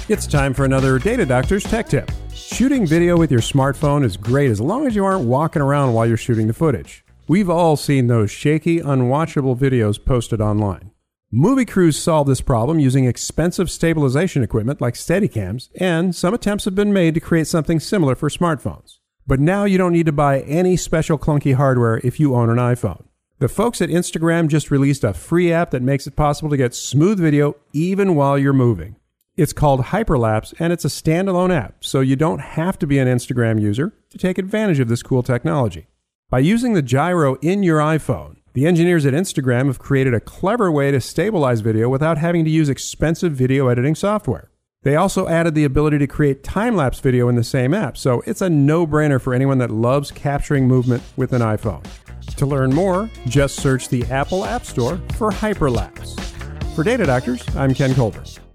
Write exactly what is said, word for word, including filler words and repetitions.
It's time for another Data Doctor's Tech Tip. Shooting video with your smartphone is great as long as you aren't walking around while you're shooting the footage. We've all seen those shaky, unwatchable videos posted online. Movie crews solve this problem using expensive stabilization equipment like Steadicams, and some attempts have been made to create something similar for smartphones. But now you don't need to buy any special clunky hardware if you own an iPhone. The folks at Instagram just released a free app that makes it possible to get smooth video even while you're moving. It's called Hyperlapse, and it's a standalone app, so you don't have to be an Instagram user to take advantage of this cool technology. By using the gyro in your iPhone, the engineers at Instagram have created a clever way to stabilize video without having to use expensive video editing software. They also added the ability to create time-lapse video in the same app, so it's a no-brainer for anyone that loves capturing movement with an iPhone. To learn more, just search the Apple App Store for Hyperlapse. For Data Doctors, I'm Ken Colbert.